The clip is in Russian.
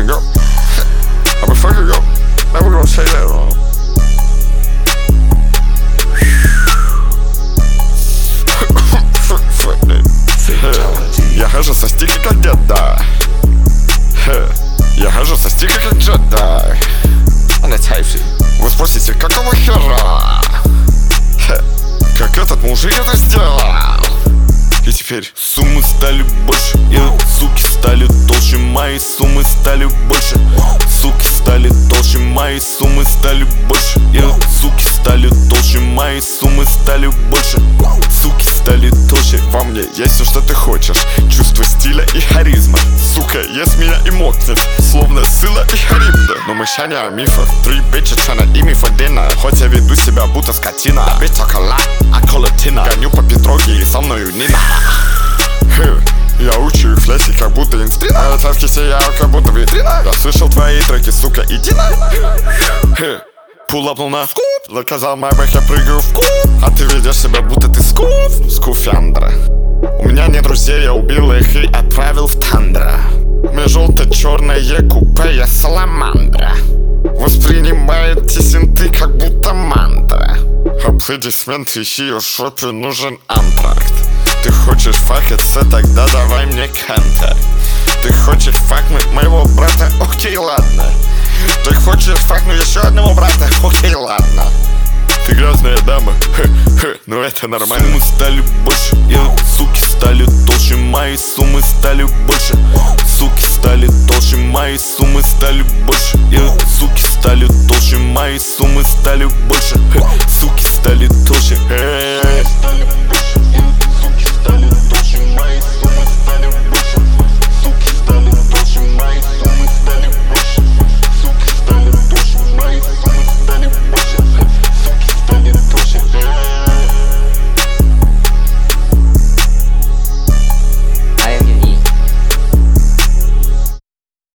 fucking go. I would fucking go. Never gonna say that wrong. Я хожу со стика как деда. Я хожу со стика как джедай. Вы спросите, какого хера? Как этот мужик это сделал? И теперь суммы стали больше, и суки стали толще, мои суммы стали больше. Суки стали толще, мои суммы стали больше, и суки стали толще, мои суммы стали больше. Суки стали толще. Во мне есть все, что ты хочешь. Чувство стиля и харизма. Сука, ест меня и мокнет, словно сыла и харибда. Но мышание о мифах. 3 bitches tryna eat me for dinner. Хоть я веду себя будто скотина. А ведь только ла, а колотина. Гоню по Петроге и со мною Нина. Я учу их фляси, как будто инстрина. А оценки сияю, как будто витрина. Я слышал твои треки, сука, иди на. Пулапнул на скуп. Заказал майбах, я прыгаю в куб. А ты ведешь себя, будто ты скуф. Скуфяндра. У меня нет друзей, я убил их и отправил в тандра. У меня желто-черное купе, я саламандра. Воспринимает тесенты, как будто мантра. Аплодисменты, ее шопе нужен антракт. Ты хочешь факаться, тогда давай мне контакт. Ты хочешь факнуть моего брата, окей, ладно. Ты хочешь факнуть еще одного брата, окей, ладно. Ты грязная дама, но это нормально. Суммы стали больше, и суки стали толще, мои суммы стали больше. Суки стали толще, мои суммы стали больше, и суки стали толще, мои суммы стали больше. Суки стали толще.